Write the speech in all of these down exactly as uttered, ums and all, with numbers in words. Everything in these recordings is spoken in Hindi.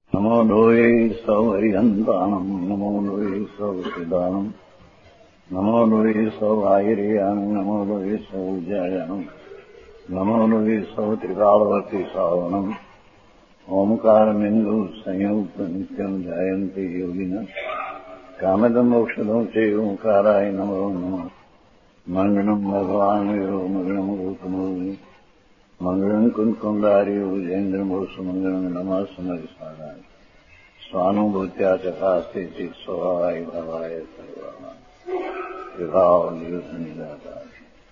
नमो लोये सौहरिहन्ताणम् नमो लोये सौसिदानम् नमो लोये सौभागिर्यानम् नमो लोये सौजायानम् नमो लोये सौत्रिकालवर्ति सावनम् ओंकारमिन्दु संयुक्त नित्यम् जायन्ते योगिनः कामदम् मोक्षदम् च ओंकाराय नमो नमः मङ्गलम् भगवान् वीरो मङ्गलम् गौतमो मंगलम कुंकुंडारी उजेन्द्रमोसु मंगलम नमः समरिसाराय स्वानुभूत्या चकास्ते चित स्वभावाय भवाय सर्वाणां विभाव नियुद्ध निराकार।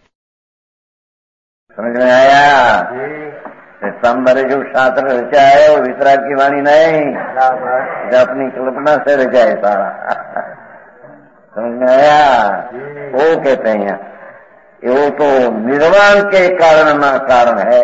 समझ में आया? संबर जो शास्त्र रचा है वो वितराग की वाणी नहीं, जो अपनी कल्पना से रचा है सारा। समझ में आया? वो कहते हैं वो तो निर्वाण के कारण ना कारण है,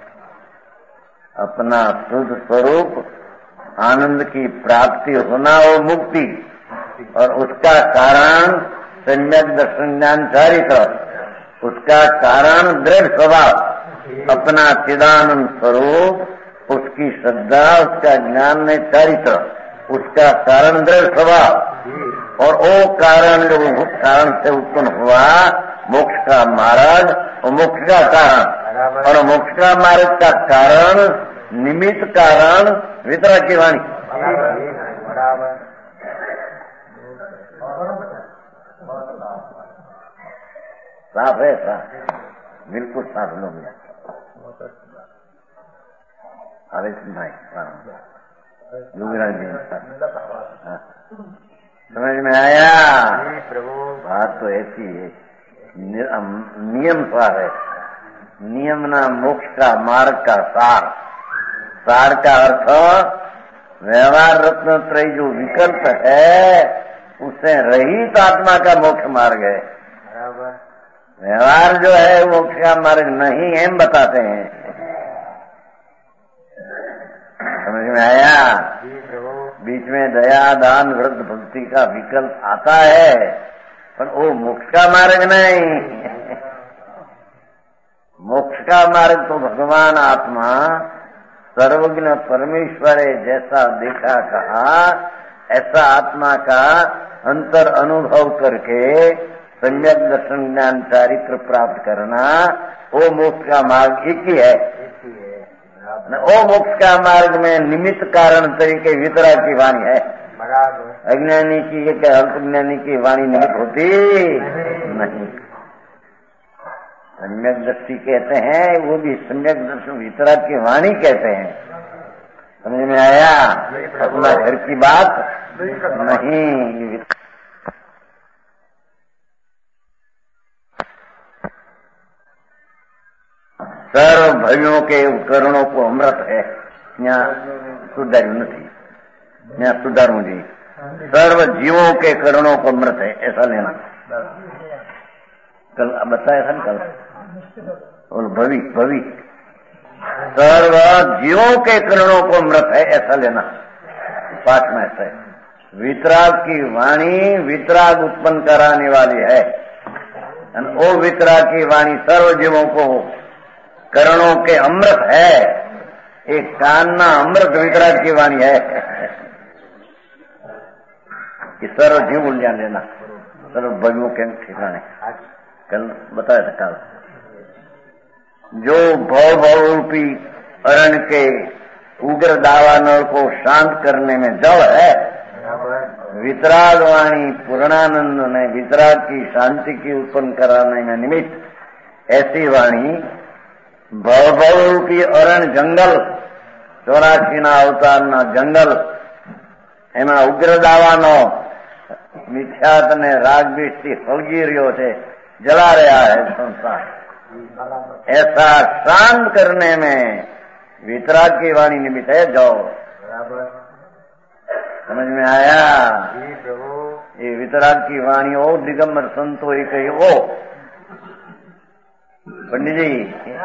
अपना शुद्ध स्वरूप आनंद की प्राप्ति होना वो मुक्ति, और उसका कारण सम्यक दर्शन ज्ञान चारित्र, उसका कारण दृढ़ स्वभाव अपना चिदानंद स्वरूप, उसकी श्रद्धा, उसका ज्ञान में चारित्र, उसका कारण दृढ़ स्वभाव, और वो कारण जो कारण से उत्पन्न हुआ मोक्ष का मार्ग और मोक्ष का कारण, और मोक्ष का मार्ग का कारण निमित्त कारण वितराग की वाणी। साफ है, साफ, बिल्कुल साफ लोग अरे भाई योगीराज जी समझ में आया? बात तो ऐसी है, नियम सा है, नियम ना मोक्ष का मार्ग का सार। सार का अर्थ व्यवहार रत्न त्रय जो विकल्प है उससे रहित आत्मा का मोक्ष मार्ग है। व्यवहार जो है मोक्ष का मार्ग नहीं है, हम बताते हैं। समझ में आया? बीच में दया दान व्रत भक्ति का विकल्प आता है, पर वो मोक्ष का मार्ग नहीं। मोक्ष का मार्ग तो भगवान आत्मा सर्वज्ञ परमेश्वर है, जैसा देखा कहा ऐसा आत्मा का अंतर अनुभव करके सम्यक दर्शन ज्ञान चारित्र प्राप्त करना, वो मोक्ष का मार्ग एक ही है। वो मोक्ष का मार्ग में निमित्त कारण तरीके वितराग की वाणी है। अज्ञानी की एक अल्पज्ञानी की वाणी निमित्त होती नहीं। सम्यक दृष्टि कहते हैं, वो भी सम्यक दर्शन वितराग की वाणी कहते हैं। समझ में आया? अपना घर की बात नहीं। सर्व भवियों के उपकरणों को अमृत है, यहाँ सुधारू नहीं, यहाँ सुधारू जी। सर्व जीवों के करणों को अमृत है, ऐसा लेना। कल बताया था ना, कल और भवि भवि सर्व जीवों के करणों को अमृत है, ऐसा लेना। पाठ में ऐसा है। वितराग की वाणी वितराग उत्पन्न कराने वाली है, वो वितराग की वाणी सर्व जीवों को करणों के अमृत है। एक कान्ना अमृत वितराग की वाणी है कि सर्व जीव उल्जान लेना, सर्व भवियों के ठिकाने। कल बताया था कल, जो भव भव रूपी अरण के उग्र दावानल को शांत करने में जड़ है, वितराग वाणी पूर्णानंद ने वितराग की शांति की उत्पन्न कराने में निमित्त ऐसी वाणी भव भव रूपी अरण जंगल, चौरासी ना अवतार ना जंगल, एमा उग्र दावानो मिथ्यात ने राग बीजથી સળગી રહ્યો છે, जला रहा है संसार, ऐसा शांत करने में वितराग की वाणी निमित्त है। जाओ, समझ में आया? ये वितराग की वाणी हो दिगंबर संतो ही कही हो। पंडित जी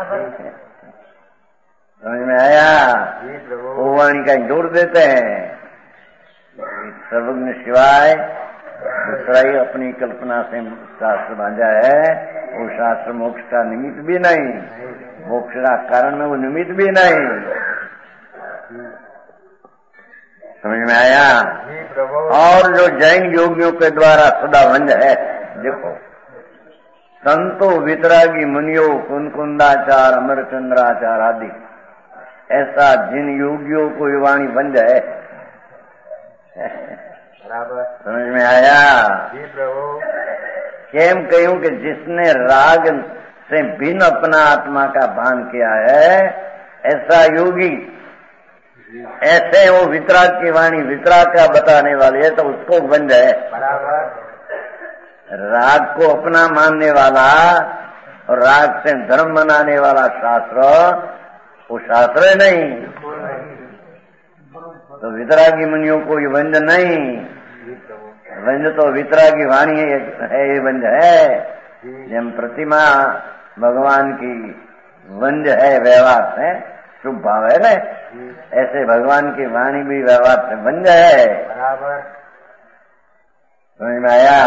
समझ में आया? वो वाणी का जोड़ देते हैं। सर्वज्ञ शिवाय दूसरा ही अपनी कल्पना से शास्त्र बांधा है, वो शास्त्र मोक्ष का निमित्त भी नहीं, मोक्ष का कारण में वो निमित्त भी नहीं। समझ में आया? जी प्रभु। और जो जैन योगियों के द्वारा सदा वंज है, देखो संतो वितरागी मुनियो कुनकुंदाचार अमरचंद्राचार आदि, ऐसा जिन योगियों को ये वाणी वंज है। बराबर। समझ में आया? जी प्रभु। केम कहूं कि जिसने राग से भिन्न अपना आत्मा का भान किया है, ऐसा योगी, ऐसे वो वितराग की वाणी वितराग का बताने वाली है, तो उसको वंज है। बराबर। राग को अपना मानने वाला और राग से धर्म मनाने वाला शास्त्र, वो शास्त्र नहीं, तो वितरागी मुनियों को ये वंज नहीं। वंज तो वितरागी वाणी है, ये वंज है। जब प्रतिमा भगवान की वंज है, व्यवहार से शुभ भाव है ना, ऐसे भगवान की वाणी भी व्यवहार से वंज है। बराबर। समझ में आया?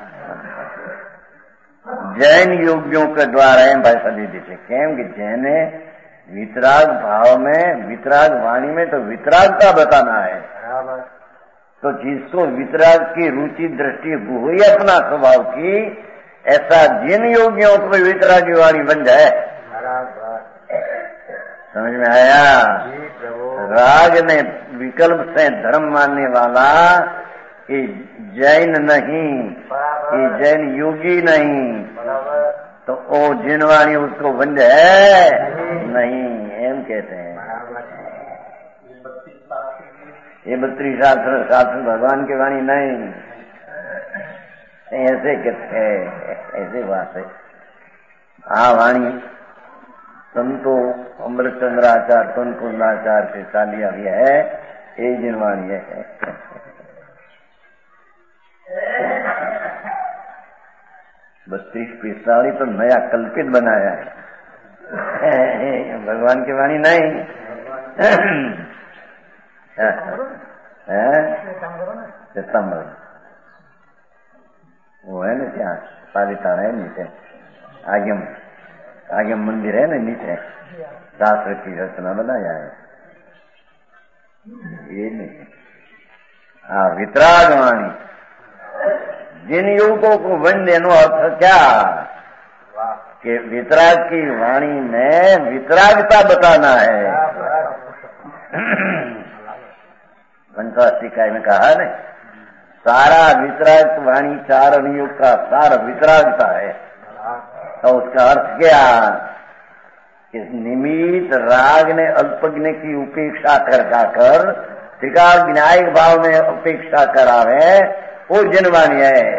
जैन योगियों के द्वारा भाषा दी थी। केम कि जैन वितराग भाव में, वितराग वाणी में तो वितरागता बताना है। बराबर। तो जिसको वितराग की रुचि दृष्टि हुई अपना स्वभाव की, ऐसा जिन योगियों को वितरागी वाणी बन जाए। बराबर। समझ में आया? जी प्रभु। राग ने विकल्प से धर्म मानने वाला कि जैन नहीं, कि जैन योगी नहीं, तो ओ जिन वाणी उसको बंद है नहीं, एम कहते हैं। ये बत्तीस शास्त्र शास्त्र भगवान की वाणी नहीं, ऐसे कहते हैं, ऐसे बात है। हाँ, वाणी संतो अमृतचंद्राचार कुंकुंदाचार के सालिया भी है, ये जिन वाणी है। बत्तीस पिस्तालीस तो नया कल्पित बनाया है, भगवान की वाणी नहीं है। सितंबर वो है ना, क्या पालिताना है नीचे, आगे आगे मंदिर है ना, नीचे शास्त्र की रचना बनाया है, ये नहीं। हाँ, वितराग वाणी जिन युवकों को वन देनो अर्थ क्या कि वितराग की वाणी में वितरागता बताना है। पंचाशीकाय में कहा ने, सारा वितराग वाणी चार युग का सार वितरागता है। तो उसका अर्थ क्या कि निमित्त राग ने अल्पज्ञ की उपेक्षा कर कर त्रिकाल न्यायिक भाव में उपेक्षा करावे, वो जिनवाणी है।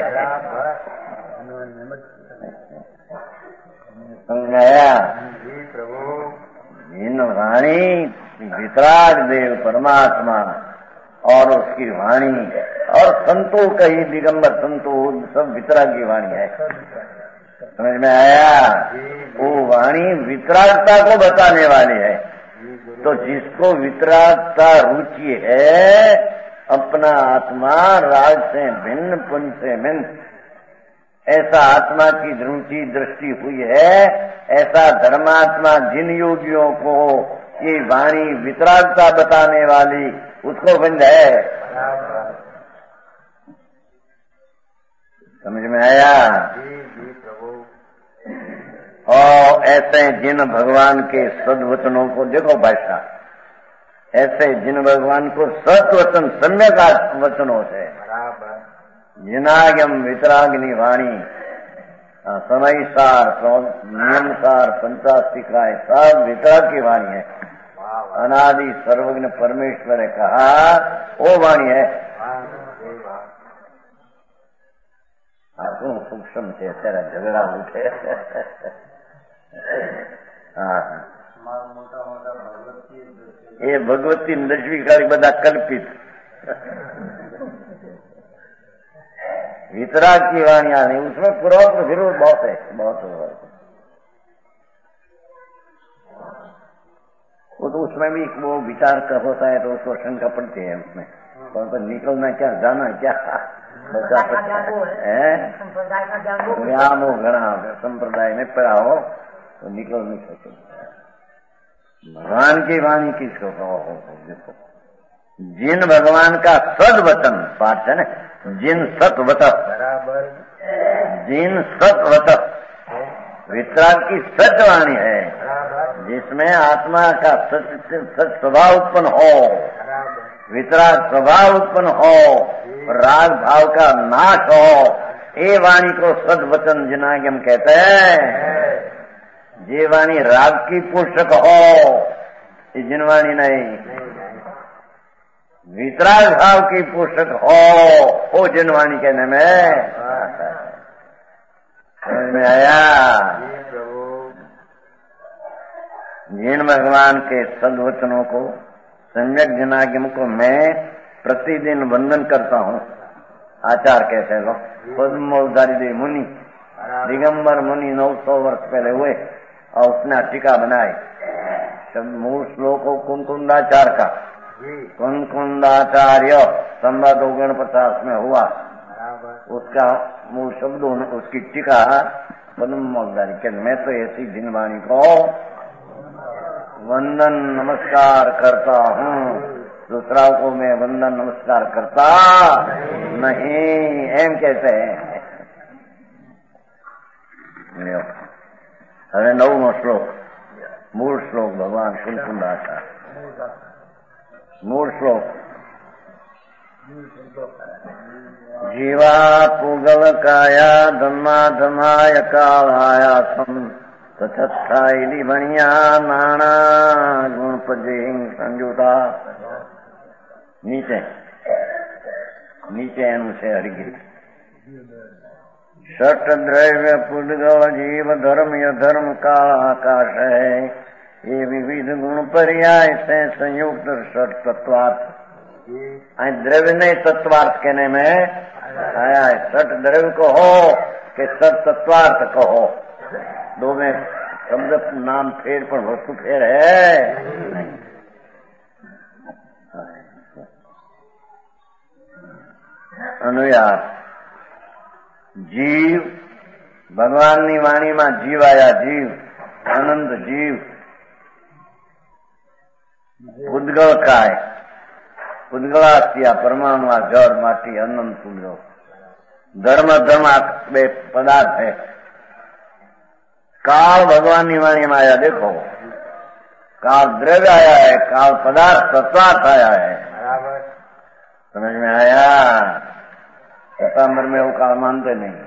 समझाया? जिन वाणी वितराग देव परमात्मा और उसकी वाणी और संतों का ही दिगंबर संतों सब वितराग की वाणी है। समझ में आया? वो वाणी वितरागता को बताने वाली है। तो जिसको वितरागता रुचि है, अपना आत्मा राग से भिन्न पुण्य से भिन्न, ऐसा आत्मा की रुचि दृष्टि हुई है, ऐसा धर्मात्मा जिन योगियों को ये वाणी वितरागता बताने वाली, उसको बंद है। समझ में आया? और ऐसे जिन भगवान के सद्वचनों को देखो भाषा, ऐसे जिन भगवान को सत्वचन सम्यक वचनों से, जिनागम वितराग्नि वाणी, समय सार नियम सार पंचाशिकाय सब वितराग की वाणी है। अनादि सर्वज्ञ परमेश्वर ने कहा वो वाणी है। આપણું સૂક્ષ્મ છે, અત્યારે ઝઘડા ઉઠે। હા, એ ભગવતી દસમી કાળી બધા કલ્પિત। वितराग की वाणियां नहीं, उसमें पूरा विरोध बहुत है, बहुत है। वो तो उसमें भी वो विचार का होता है तो उसको शंका पड़ती है उसमें, कौन तो निकलना क्या, जाना क्या, बचा सकता है। व्याम हो घना संप्रदाय में पड़ा हो तो निकल नहीं सकते। भगवान की वाणी किसको कहो, देखो जिन भगवान का सद वचन पाठ है ना, जिन सत वत बराबर जिन सत वत वितराग की सच वाणी है, बराबर जिसमें आत्मा का सच सच स्वभाव उत्पन्न हो, बराबर वितराग स्वभाव उत्पन्न हो, राग भाव का नाश हो, ये वाणी को सद वचन जिनागे हम कहते हैं। ये वाणी राग की पोषक हो, ये जिनवाणी नहीं। वितराग भाव की पोषक हो, वो जिनवाणी कहने में समझ में आया। जिन भगवान के सदवचनों को सम्यक जनागम को मैं प्रतिदिन वंदन करता हूँ। आचार कैसे लो, पद्मोधारी देव मुनि दिगंबर मुनि नौ सौ वर्ष पहले हुए और उसने टीका बनाई। सब मूल श्लोकों कुंकुंदाचार का, कुंकुंदाचार्य संवाद ओगण पचास में हुआ, उसका मूल शब्दों ने उसकी टीका पद्मोधारी के। मैं तो ऐसी जिनवाणी को वंदन नमस्कार करता हूँ, दूसरा को मैं वंदन नमस्कार करता नहीं, एम कहते हैं। હવે નવમો શ્લોક, મૂળ શ્લોક ભગવાન કુંકુંદાચાર્ય। મૂળ શ્લોક જીવા પુગલ કાયા ધમ્મા ધમાય કાળાયા સમ તથાઈલી ભણિયા નાણા ગુણ પજે સંજુતા। नीचे नीचे एनु से हरिगिरी षट द्रव्य पुद्गल जीव धर्म यधर्म काल आकाश है, ये विविध गुण पर्याय से संयुक्त षट तत्वार्थ। द्रव्य नहीं तत्वार्थ कहने में आया है। षट द्रव्य को हो कि षट तत्वार्थ कहो, दो में शब्द नाम फेर पर वस्तु फेर है नहीं। अनुयार जीव भगवान ની વાણીમાં જીવ આયા, જીવ અનંત જીવ ઉદ્ગલ काय ઉદ્ગલાસ્યા પરમાણુ આ જળ માટી અનંત ઉદ્ગલ धर्म धर्म बे पदार्थ है। काल भगवान ની વાણીમાં आया, देखो काल द्रव्य आया है, काल पदार्थ तत्वार्थ आया है। समझ में आया। सताम्बर में वो काल मानते नहीं,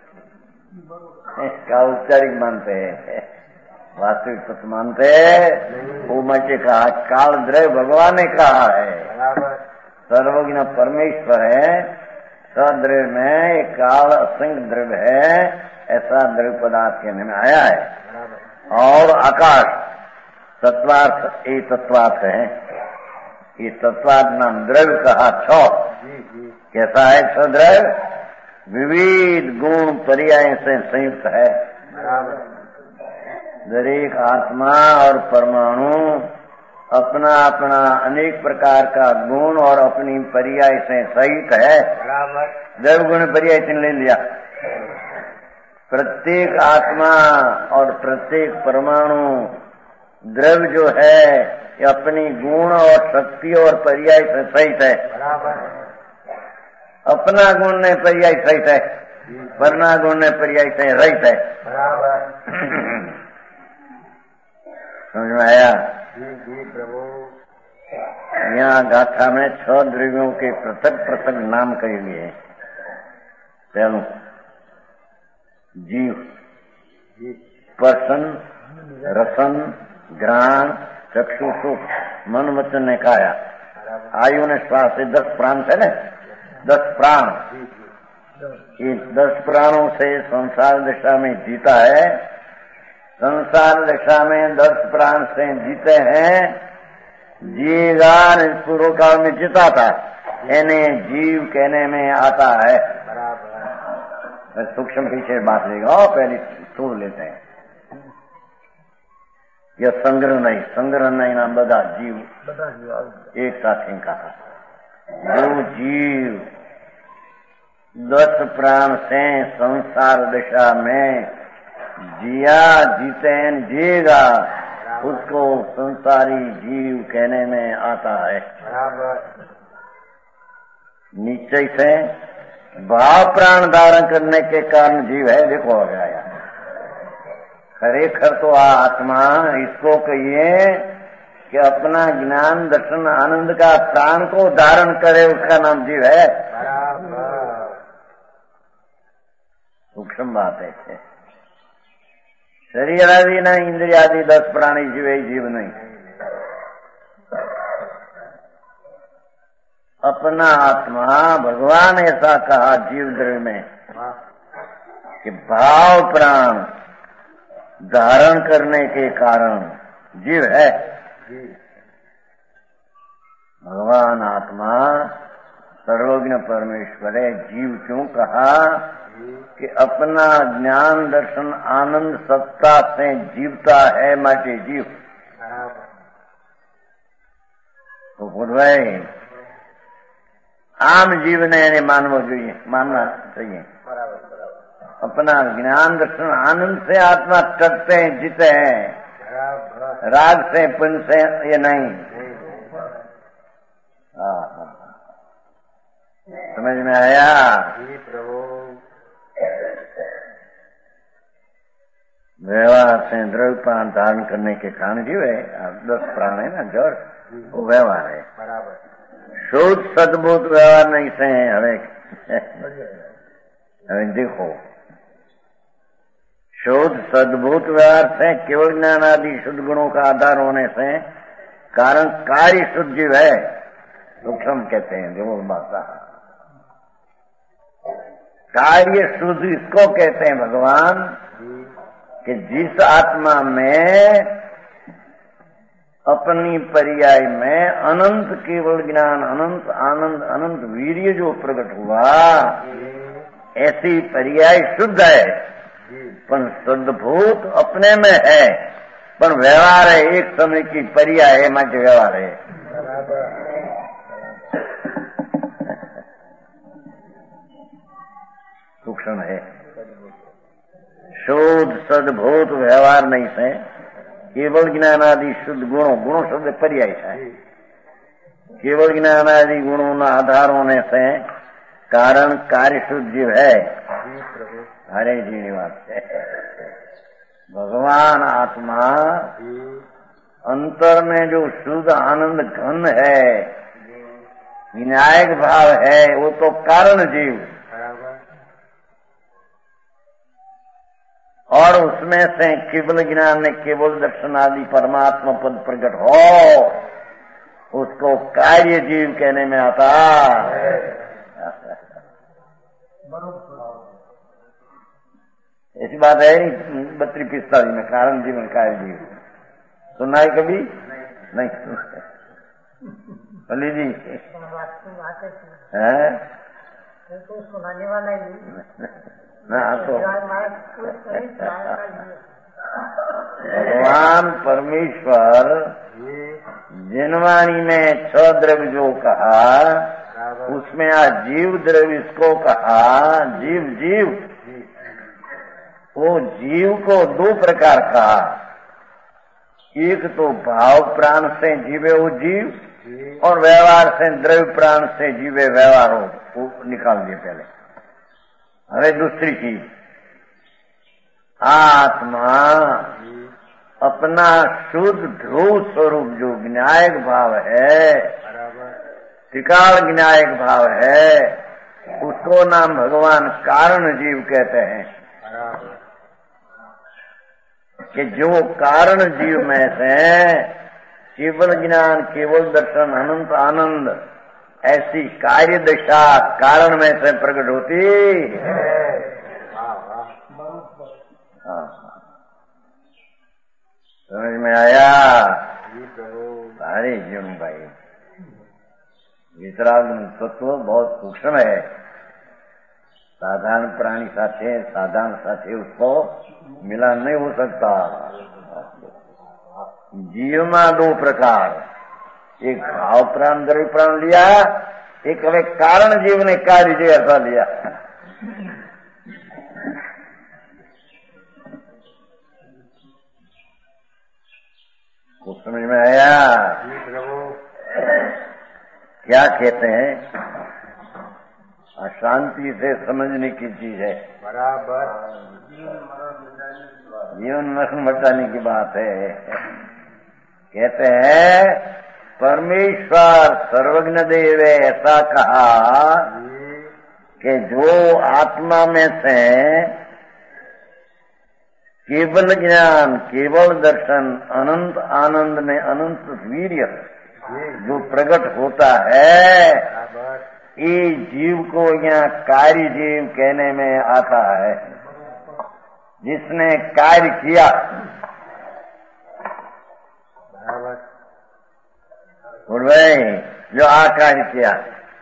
काल औपचारिक मानते हैं, वास्तविक तत्व मानते वो मचे कहा काल द्रव्य भगवान ने कहा है। सर्वज्ञ परमेश्वर है, सद्रव्य में काल असंख्य द्रव्य है, ऐसा द्रव्य पदार्थ कहने में आया है। और आकाश तत्वार्थ ये तत्वार्थ है, ये तत्वार्थ नाम द्रव्य कहा। छ कैसा है छ द्रव्य? विविध गुण पर्याय से संयुक्त है। दरेक आत्मा और परमाणु अपना अपना अनेक प्रकार का गुण और अपनी पर्याय से सहित है। द्रव्य गुण पर्याय से ले लिया। प्रत्येक आत्मा और प्रत्येक परमाणु द्रव्य जो है ये अपनी गुण और शक्ति और पर्याय से सहित है। अपना गुण ने पर्याय सहित है, वरना गुण ने पर्याय से रहित है। समझ में आया? यहाँ गाथा में छह द्रव्यों के पृथक पृथक नाम कहे गए हैं। पहलू जीव, स्पर्शन, रसन, घ्राण, चक्षु, सुख, मन, वचन ने काया। आयु ने श्वास से दस प्राण थे न, दस प्राण। ये दस प्राणों से संसार दशा में जीता है। संसार दशा में दस प्राण से जीते हैं। जीवगान पूर्व काल में जीता था, इन्हें जीव कहने में आता है। सूक्ष्म पीछे बात लेगा, पहले तोड़ लेते हैं। यह संग्रह नहीं, संग्रह नहीं नाम बदा जीव एक साथ ही कहा। जो जीव दस प्राण से संसार दशा में जिया जीते जिएगा, उसको संसारी जीव कहने में आता है। बराबर। निश्चय से भाव प्राण धारण करने के कारण जीव है। देखो आ गया यार, खरेखर तो आत्मा इसको कहिए कि अपना ज्ञान दर्शन आनंद का प्राण को धारण करे, उसका नाम जीव है। सूक्ष्म बात है। शरीर आदि नहीं, इंद्रिय आदि दस प्राणी जीव है, जीव नहीं। अपना आत्मा भगवान ऐसा कहा जीव द्रव्य में कि भाव प्राण धारण करने के कारण जीव है। भगवान आत्मा सर्वज्ञ परमेश्वर है। जीव क्यों कहा कि अपना ज्ञान दर्शन आनंद सत्ता से जीवता है, माटे जीव। तो बोल रहे आम जीव ने मानव જોઈએ, मानना चाहिए। अपना ज्ञान दर्शन आनंद से आत्मा टकते हैं, जीते हैं, राग से पुन से ये नहीं। हाँ, समझ में आया? व्यवहार से द्रव्य प्राण धारण करने के कारण जीव है। दस प्राण है ना, जड़ वो व्यवहार है। शुद्ध सद्भूत व्यवहार नहीं से हमें हमें देखो, शुद्ध सद्भूत व्यवहार से केवल ज्ञान आदि शुद्ध गुणों का आधार होने से कारण कार्य शुद्ध जीव है। सूक्ष्म कहते हैं जो भाषा, कार्य शुद्ध इसको कहते हैं भगवान कि जिस आत्मा में अपनी पर्याय में अनंत केवल ज्ञान, अनंत आनंद, अनंत वीर्य जो प्रकट हुआ, ऐसी पर्याय शुद्ध है। पर शुद्धभूत अपने में है, पर व्यवहार है, एक समय की पर्याय है, मध्य व्यवहार है। सूक्ष्म है। शुद्ध सद्भूत व्यवहार नहीं से केवल ज्ञान आदि शुद्ध गुणों, गुणों शब्द पर्याय है, केवल ज्ञान आदि गुणों न आधार होने से कारण कार्य शुद्ध जीव है। हरे जी निवास है। भगवान आत्मा अंतर में जो शुद्ध आनंद घन है, विनायक भाव है, वो तो कारण जीव, और उसमें से केवल ज्ञान में केवल दर्शन आदि परमात्मा पद प्रकट हो, उसको कार्य जीव कहने में आता। ऐसी बात है बत्तीस पिस्तालीस में, कारण जीवन कार्य जीव सुना है कभी? नहीं सुना। बोली जी है सुनाने वाला ही ना। तो भगवान परमेश्वर जिनवाणी में छह द्रव्य जो कहा, उसमें आज जीव द्रव्य इसको कहा। जीव जीव वो जीव को दो प्रकार कहा। एक तो भाव प्राण से जीवे वो जीव, और व्यवहार से द्रव्य प्राण से जीवे व्यवहार हो, वो निकाल दिए पहले। अरे दूसरी चीज, आत्मा अपना शुद्ध ध्रुव स्वरूप जो ज्ञायक भाव है, त्रिकाल ज्ञायक भाव है, उसको नाम भगवान कारण जीव कहते हैं। कि जो कारण जीव में से केवल ज्ञान, केवल दर्शन, अनंत आनंद, ऐसी कार्य दशा कारण में से प्रकट होती है। समझ में आया? अरे जीवन भाई, वितराग तत्व बहुत सूक्ष्म है। साधारण प्राणी साथे साधारण साथे उसको मिला नहीं हो सकता। जीव में दो प्रकार, एक भाव प्राण द्रव्य प्राण लिया, एक हमें कारण जीव ने कार्य जीव ऐसा लिया। कुछ समझ में आया? प्रभु क्या कहते हैं? अशांति से समझने की चीज है। बराबर जीवन मरण बचाने की बात है। कहते हैं परमेश्वर सर्वज्ञ देव ऐसा कहा कि जो आत्मा में से केवल ज्ञान, केवल दर्शन, अनंत आनंद में अनंत वीर्य जो प्रकट होता है, ये जीव को यहाँ कार्य जीव कहने में आता है। जिसने कार्य किया, बोल भाई, जो आ कार्य किया,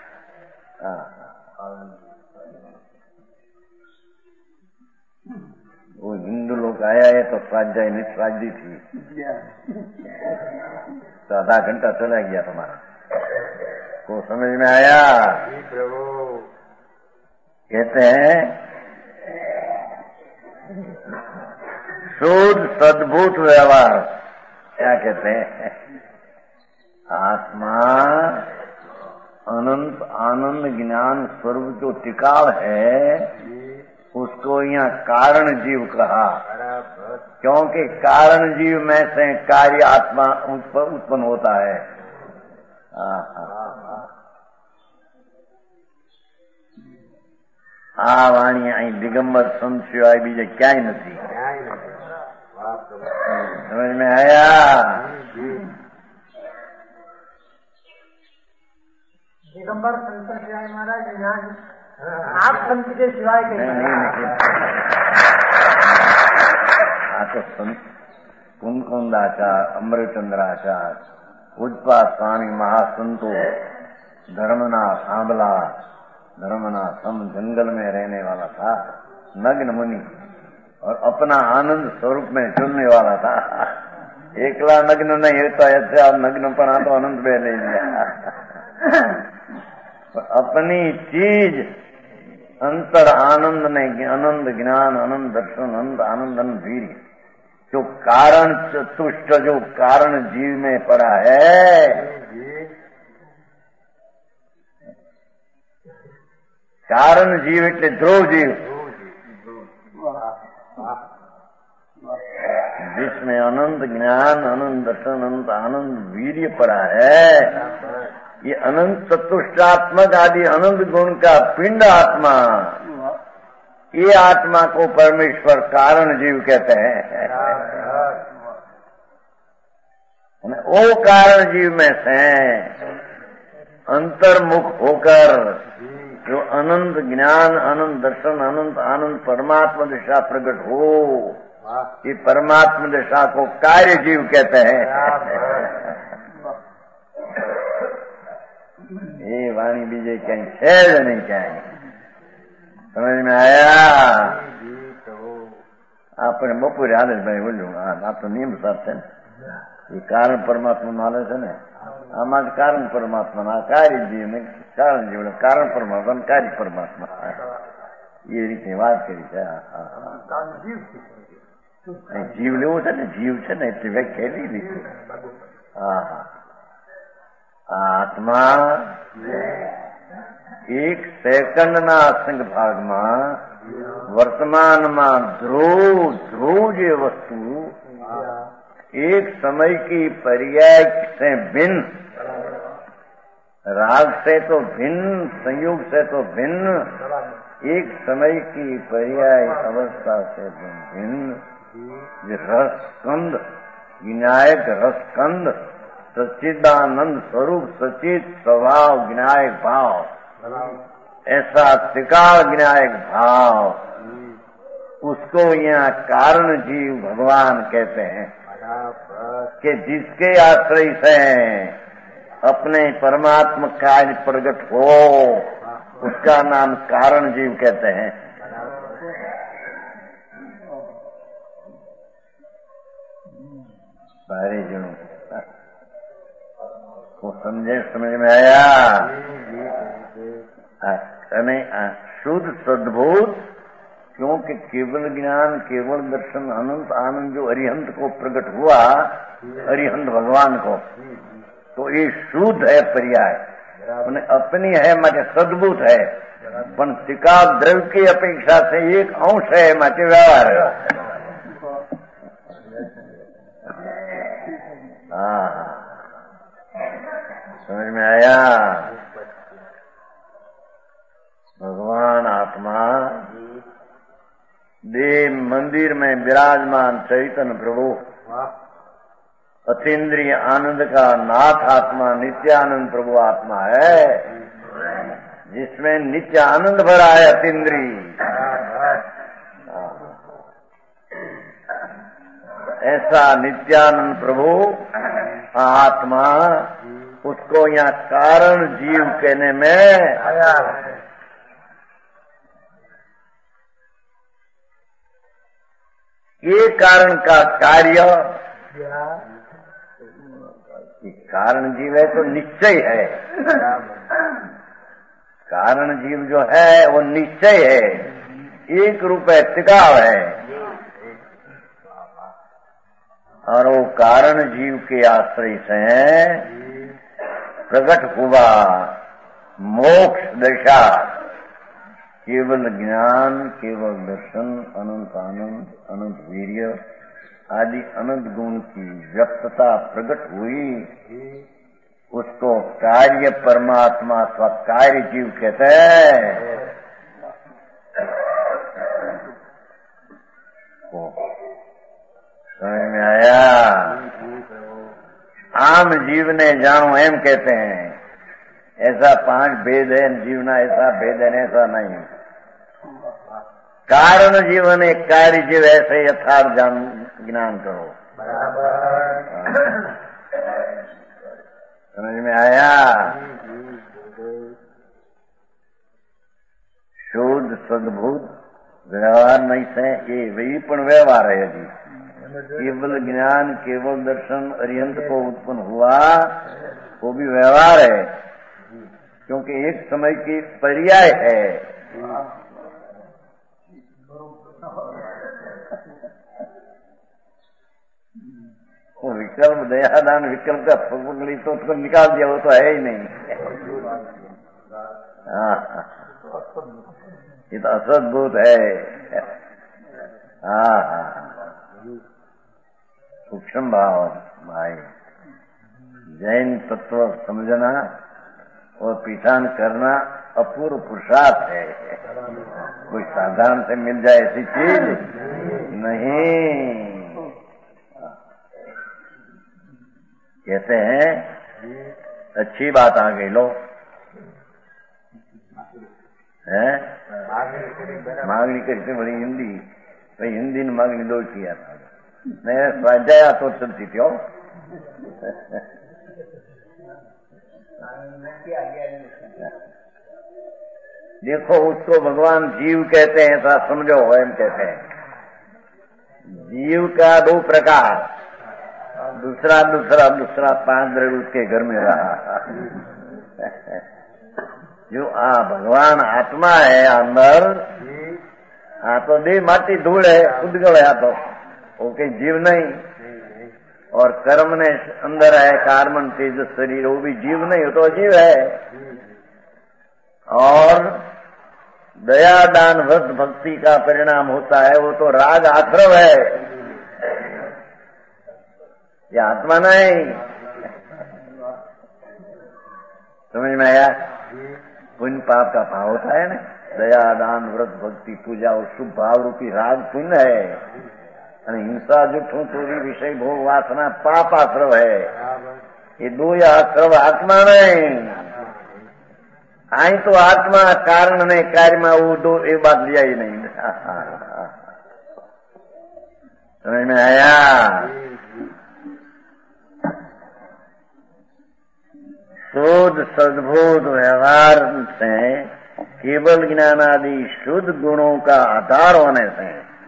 वो हिंदू लोग आया है तो स्वाध्याय नहीं स्वाध्याय थी तो आधा घंटा चला गया तुम्हारा। को समझ में आया? प्रभु कहते हैं शुद्ध सद्भूत व्यवहार। क्या कहते हैं? आत्मा अनंत आनंद ज्ञान स्वरूप जो टिकाव है, उसको यहाँ कारण जीव कहा। क्योंकि कारण जीव में से कार्य आत्मा उत्पन्न होता है। आ वाणी आई दिगंबर संत सिवाय बीजे क्या ही नहीं। समझ में आया? दिगंबर संत सिवाय महाराज यहाँ आप संत के सिवाय के नहीं नहीं तो संत कुंकुंदाचार्य, अमृतचंद्राचार्य, पूज्यपाद स्वामी महासंतो, धर्मना सांबला, धर्मना सम जंगल में रहने वाला था, नग्न मुनि, और अपना आनंद स्वरूप में चुनने वाला था। एकला नग्न नहीं होता, ऐसे आप नग्न पना तो आनंद में ले लिया। अपनी चीज अंतर आनंद ने आनंद ज्ञान, आनंद दर्शन, आनंद आनंद वीर्य, जो कारण चतुष्ट जो कारण जीव में पड़ा है, कारण जीव એટલે ध्रुव जीव, जिसमें अनंत ज्ञान, अनंत दर्शन, अनंत आनंद वीर्य पड़ा है। ये अनंत चतुष्टात्मक आदि अनंत गुण का पिंड आत्मा, ये आत्मा को परमेश्वर कारण जीव कहते हैं। वो कारण जीव में से अंतर्मुख होकर जो अनंत ज्ञान, अनंत दर्शन, अनंत आनंद परमात्मा दिशा प्रकट हो, ये परमात्मा दिशा को कार्य जीव कहते हैं। ये वाणी बीजे कहीं छेद नहीं चाहिए। समझ में आया? आपने बपोरे आदेश भाई बोल्યું आप तो नियम साथ है ये कारण परमात्मा माने છે ને આમાં કારણ પરમાત્મા ના કાર્ય જીવ ને કારણ જીવ કારણ પરમાત્મા કાર્ય પરમાત્મા એ રીતે વાત કરી છે। જીવ લેવો છે ને, જીવ છે ને એટલે વ્યાખ્યા એવી રીતે હા હા આત્મા એક સેકન્ડના અસંગ ભાગમાં વર્તમાનમાં ધ્રુવ ધ્રુવ જે વસ્તુ एक समय की पर्याय से भिन्न, राग से तो भिन्न, संयोग से तो भिन्न, एक समय की पर्याय अवस्था से भिन्न, रसकंद विनायक रसकंद सच्चिदानंद स्वरूप सचित स्वभाव विनायक भाव, ऐसा त्रिकाल विनायक भाव, उसको यहाँ कारण जीव भगवान कहते हैं कि जिसके आश्रय से अपने परमात्मा कार्य प्रकट हो, उसका नाम कारण जीव कहते हैं। सारे जनों को समझे, समझ में आया? नहीं शुद्ध सद्भूत क्योंकि केवल ज्ञान, केवल दर्शन, अनंत आनंद जो अरिहंत को प्रकट हुआ, अरिहंत भगवान को, तो ये शुद्ध है पर्याय, अपनी है माटे सद्भूत है, पण टिकाव द्रव्य की अपेक्षा से एक अंश है माटे व्यवहार है। हाँ, समझ में आया? भगवान आत्मा देव मंदिर में विराजमान चैतन्य प्रभु अतीन्द्रिय आनंद का नाथ आत्मा नित्यानंद प्रभु आत्मा है, जिसमें नित्य आनंद भरा है अतीन्द्रिय। ऐसा नित्यानंद प्रभु आत्मा, उसको यहाँ कारण जीव कहने में ये कारण का कार्य, कारण जीव है तो निश्चय है, कारण जीव जो है वो निश्चय है, एक रूप है, टिकाव है, और वो कारण जीव के आश्रय से प्रकट हुआ मोक्ष दशा, केवल ज्ञान, केवल दर्शन, अनंत आनंद, अनंत वीर्य आदि अनंत गुण की व्यक्तता प्रकट हुई, उसको कार्य परमात्मा अथवा कार्य जीव कहते हैं। समझ में आया? आम जीव ने जानो एम कहते हैं, ऐसा पांच भेद है जीवना, ऐसा भेद है ऐसा नहीं। कारण जीवन एक कार्य जीव ऐसे यथार्थ जान ज्ञान करो। समझ में आया? शुद्ध सद्भुत व्यवहार नहीं से ये वही पण व्यवहार है जी। केवल ज्ञान, केवल दर्शन अरिहंत को उत्पन्न हुआ, वो भी व्यवहार है, क्योंकि एक समय की पर्याय है। वो विकल्प दयादान विकल्प का पकड़ी तो उसको निकाल दिया, वो तो है ही नहीं। हाँ, ये तो असद्भुत है। हाँ हाँ, सूक्ष्म भाव भाई, जैन तत्व समझना और पहचान करना अपूर्व पुरुषार्थ है। कोई साधारण से मिल जाए ऐसी चीज नहीं। कहते हैं अच्छी बात आ गई, लो है मांगनी कैसे बड़ी हिंदी, भाई हिंदी ने मांगनी दो किया था, मैं स्वाध्याय तो चलती थी। देखो उसको भगवान जीव कहते हैं, ऐसा समझो, एम कहते हैं। जीव का दो प्रकार, दूसरा दूसरा दूसरा पांच द्रव्य उसके घर में रहा। जो आ भगवान आत्मा है अंदर, हाँ तो देह माटी धूल है, उद्गल है, तो ओके जीव नहीं। और कर्म ने अंदर है, कार्बन तेज शरीर, वो भी जीव नहीं, हो तो अजीव है। और दया दान व्रत भक्ति का परिणाम होता है, वो तो राग आश्रव है, ये आत्मा नहीं। समझ में आया? पुण्य पाप का भाव होता है ना, दया दान व्रत भक्ति पूजा और शुभ भाव रूपी राग पुण्य है, और हिंसा जुठू चोरी विषय भोग वासना पाप आश्रव है। ये दो या आश्रव आत्मा नहीं। आई तो आत्मा कारण ने कार्य में, वो दो एक बात लिया ही नहीं। समझ में आया? शुद्ध सद्भुत व्यवहार से, केवल ज्ञान आदि शुद्ध गुणों का आधार होने से,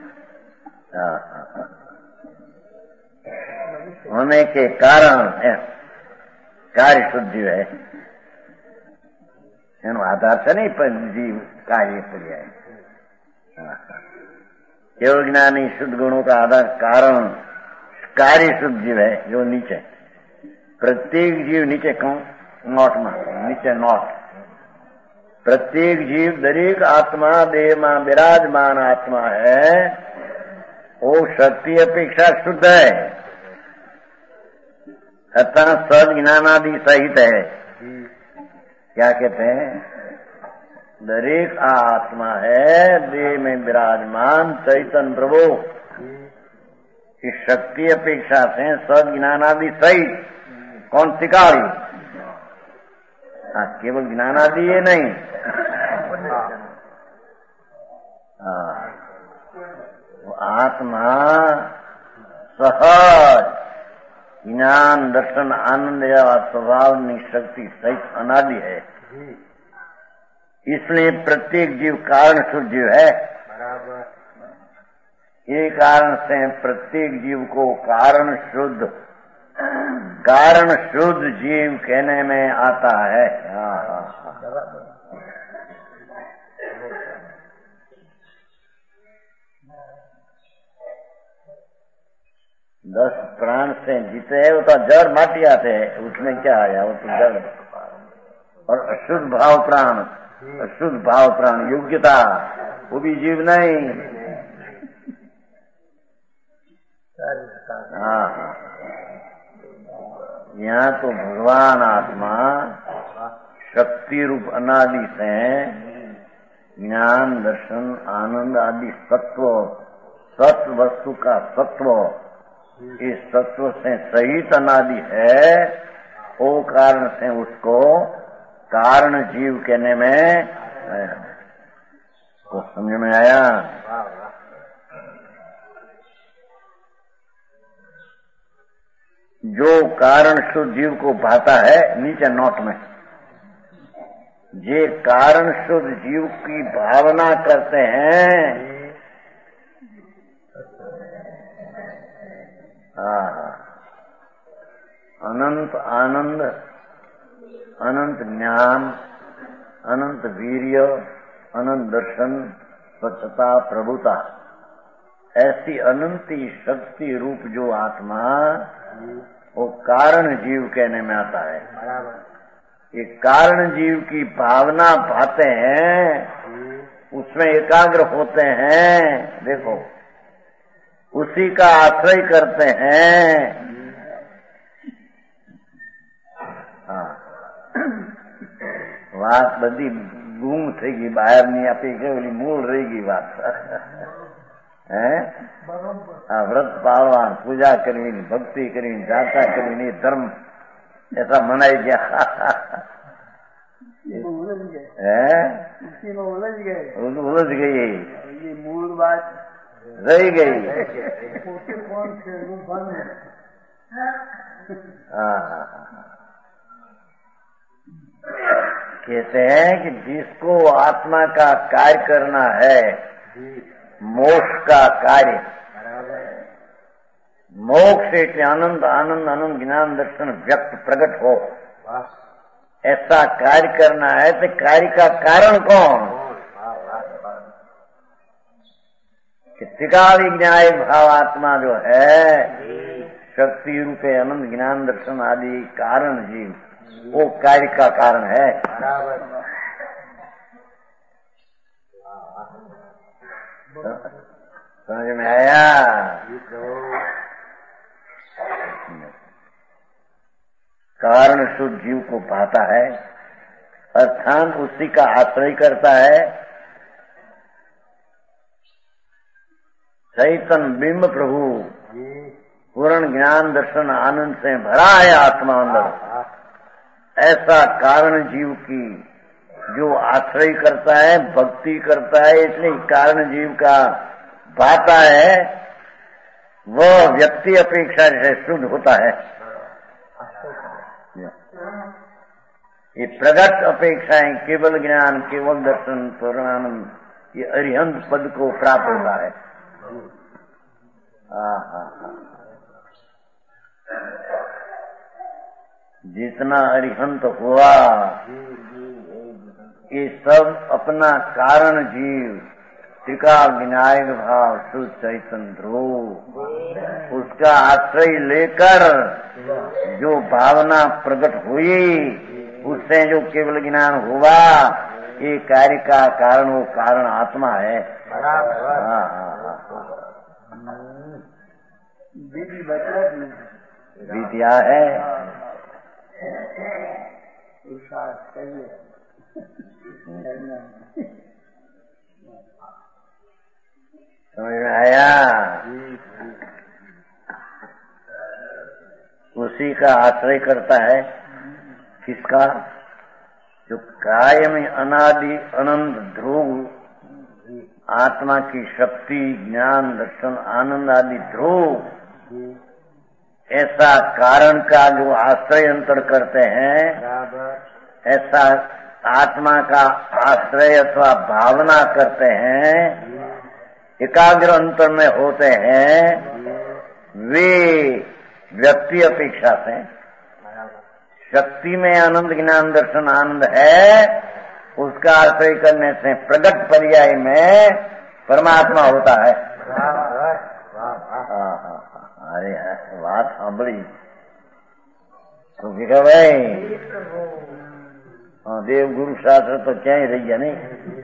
होने के कारण कार्य शुद्धि है। एनो आधार से नहीं, पर जीव कार्य पर्याय। केवल ज्ञानी शुद्ध गुणों का आधार कारण कार्य शुद्ध जीव है जो नीचे, प्रत्येक जीव नीचे कौन नोट में नीचे नोट, प्रत्येक जीव दरेक आत्मा देह में विराजमान आत्मा है, वो शक्ति अपेक्षा शुद्ध है अतः सद ज्ञानादि सहित है। क्या कहते हैं? दरेक आत्मा है देह में विराजमान चैतन्य प्रभु, इस शक्ति अपेक्षा से सद ज्ञानादि सहित कौन सिकाड़ी? हाँ, केवल ज्ञानादि ये नहीं, हाँ, आत्मा सहज ज्ञान दर्शन आनंद या स्वभाव शक्ति सहित अनादि है, इसलिए प्रत्येक जीव कारण शुद्ध जीव है। ये कारण से प्रत्येक जीव को कारण शुद्ध कारण शुद्ध जीव कहने में आता है। हाँ हाँ हाँ। दस प्राण से जीते है वो तो जड़ माटी आते है, उसमें क्या आया? वो तो जड़। और अशुद्ध भाव प्राण, अशुद्ध भाव प्राण योग्यता, वो भी जीव नहीं। हाँ हाँ, यहाँ तो भगवान आत्मा शक्ति रूप अनादि से ज्ञान दर्शन आनंद आदि सत्व, सत्व वस्तु का सत्व, इस तत्व से सहित अनादि है, वो कारण से उसको कारण जीव कहने में तो समझ में आया। जो कारण शुद्ध जीव को भाता है, नीचे नोट में, जे कारण शुद्ध जीव की भावना करते हैं, अनंत आनंद, अनंत ज्ञान, अनंत वीर्य, अनंत दर्शन, स्वच्छता, प्रभुता, ऐसी अनंती शक्ति रूप जो आत्मा, वो कारण जीव कहने में आता है। ये कारण जीव की भावना भाते हैं, उसमें एकाग्र होते हैं, देखो उसी का आश्रय करते हैं। વાત બધી ગુમ થઈ ગઈ, બહાર ની આપી કે ઓલી મૂળ રહી ગઈ વાત। હે આ વ્રત પાળવા, પૂજા કરવી, ભક્તિ કરવી, જાતા કરવી, ધર્મ ऐसा मनाई गया। उलझ गई, ये मूल बात रह गई। कहते हैं कि जिसको आत्मा का कार्य करना है, मोक्ष का कार्य, मोक्ष એટલે आनंद आनंद आनंद ज्ञान दर्शन व्यक्त प्रकट हो, ऐसा कार्य करना है तो कार्य का कारण कौन? त्रिकाल न्याय भाव आत्मा जो है, शक्ति रूपे अनंत ज्ञान दर्शन आदि कारण जीव, वो कार्य का कारण है। समझ में आया? कारण शुद्ध जीव को पाता है, अर्थात उसी का आश्रय करता है। चैतन्य बिंब प्रभु पूर्ण ज्ञान दर्शन आनंद से भरा है आत्मा अंदर, ऐसा कारण जीव की जो आश्रय करता है, भक्ति करता है, इसलिए कारण जीव का भाता है, वह व्यक्ति अपेक्षा से शुद्ध होता है। ये प्रगट अपेक्षाएं केवल ज्ञान, केवल दर्शन, पूर्णानंद, ये अरिहंत पद को प्राप्त होता है। हाँ हाँ हाँ, जितना अरिहंत हुआ, ये सब अपना कारण जीव त्रिकाल विनायक भाव सुचैतन्य ध्रुव, उसका आश्रय लेकर जो भावना प्रकट हुई, उससे जो केवल ज्ञान हुआ, ये कार्य का कारण वो कारण आत्मा है। हाँ हाँ हाँ, विद्या है। समझ में आया? उसी का आश्रय करता है। किसका? जो कायम अनादि अनंत ध्रुव, आत्मा की शक्ति, ज्ञान, दर्शन, आनंद आदि ध्रुव, ऐसा कारण का जो आश्रय अंतर करते हैं, ऐसा आत्मा का आश्रय अथवा भावना करते हैं, एकाग्र अंतर में होते हैं, वे व्यक्ति अपेक्षा से शक्ति में आनंद, ज्ञान, दर्शन, आनंद है, उसका आश्रय करने से प्रगट पर्याय में परमात्मा होता है। अरे बात साँभળી तो क्या भाई? हाँ, देव गुरु शास्त्र तो क्या ही रही है नहीं,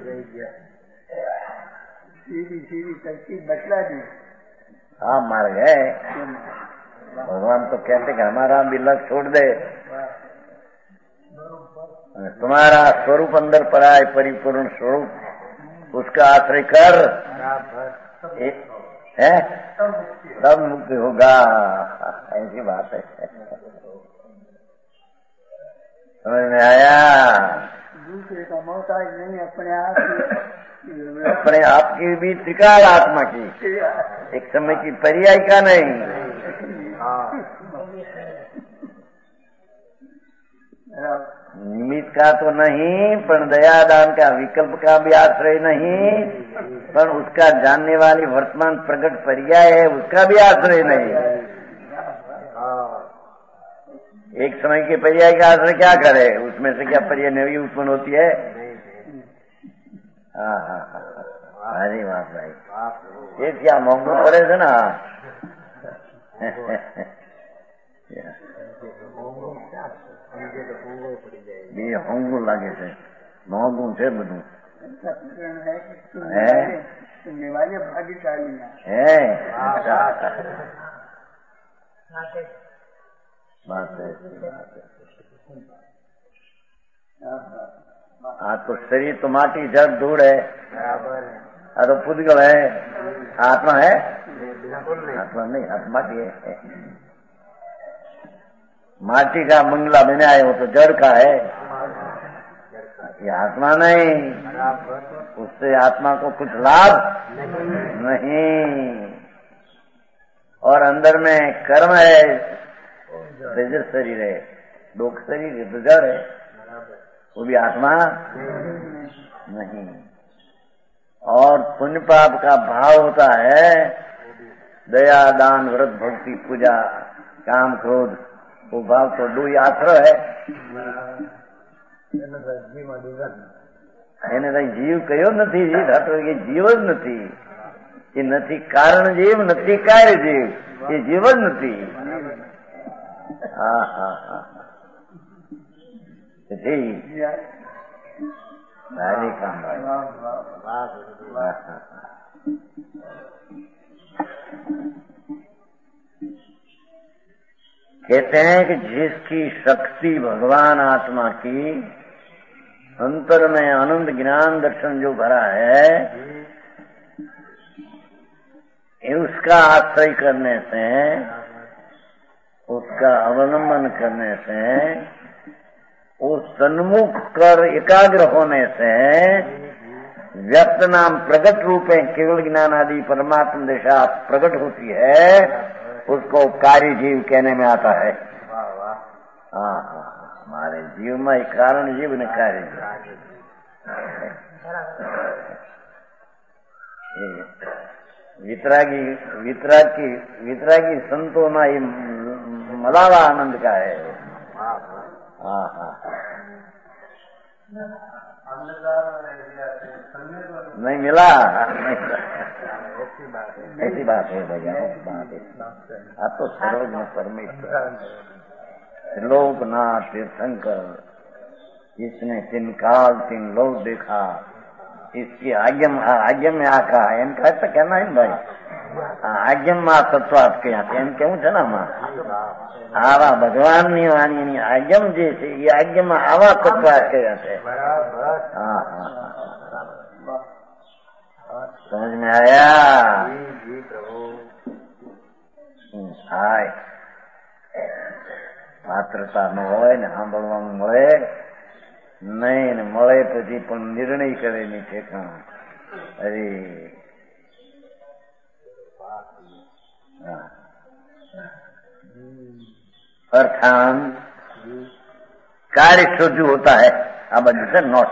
सीधी सीधी तरकीब बतला दी। हाँ, मार गए। भगवान तो कहते कि हमारा भी लग छोड़ दे, तुम्हारा स्वरूप अंदर पड़ा है, परिपूर्ण स्वरूप, उसका आश्रय कर, है तब मुक्ति होगा। ऐसी बात है। समझ में आया? दूसरे का मोहताज नहीं, अपने आप अपने आप की भी त्रिकाल आत्मा की, एक समय की पर्याय का नहीं। निमित्त का तो नहीं, पर दयादान का विकल्प का भी आश्रय नहीं, पर उसका जानने वाली वर्तमान प्रकट पर्याय है, उसका भी आश्रय नहीं। एक समय के पर्याय का आश्रय क्या करे? उसमें से क्या पर्याय नवी उत्पन्न होती है? हाँ हाँ हाँ, अरे वाह भाई, ये क्या मोंगो पड़े थे ना। ये होंगो लागे છે, મોંઘું છે બધું હે, भाग्यशाली है। बात है। हाँ, तो शरीर तो माटी जड़ धूड़ है, हाँ तो पुद्गल है, आत्मा है? आत्मा नहीं, आत्मा की है। माटी का मंगला बनाया वो तो जड़ का है, ये आत्मा नहीं। उससे आत्मा को कुछ लाभ नहीं। और अंदर में कर्म है, तेजस शरीर है, दुख शरीर है, तो जड़ है, वो भी आत्मा नहीं। और पुण्य पाप का भाव होता है, दया, दान, व्रत, भक्ति, पूजा, काम, क्रोध, वो भाव तो दो ही आश्रय है। એને કઈ જીવ કયો નથી, એ જીવ જ નથી, એ નથી કારણ જીવ, નથી કાર્ય જીવ, એ જીવ જ નથી। હા હા હા, સારી કામ। कहते हैं कि जिसकी शक्ति भगवान आत्मा की अंतर में आनंद, ज्ञान, दर्शन जो भरा है, उसका आश्रय करने से, उसका अवलंबन करने से, उस सन्मुख कर एकाग्र होने से व्यक्त नाम प्रगट रूप है, केवल ज्ञान आदि परमात्मा दिशा प्रकट होती है, उसको कार्य जीव कहने में आता है। हाँ हाँ, हमारे जीव में कारण जीव ने कार्य वितरागी वितराग की वितरागी संतों में ये मलावा आनंद का है। हाँ हाँ, नहीं मिला, ऐसी बात है भैया, बात है। अब तो सरोज में परमेश्वर त्रिलोकनाथ तीर्थंकर, इसने तीन काल तीन लोग देखा, इसकी आज्ञम आज्ञम में आका एम कहता कहना है भाई, आज्ञम માં તત્વાત કહ્યા એમ કેવું છે ને આમાં, આવા ભગવાનની વાણીની આજ્ઞમ જે છે એ આજ્ઞમાં આવા તત્વાત કહ્યા છે। હા હા समझ में आया? हाय પાત્રતા ન હોય ને સાંભળવાનું મળે નહીં ને મળે પછી પણ નિર્ણય કરે ની ઠેકાણ। અરે अर्थान कार्य शुद्ध होता है। अब जैसे नोट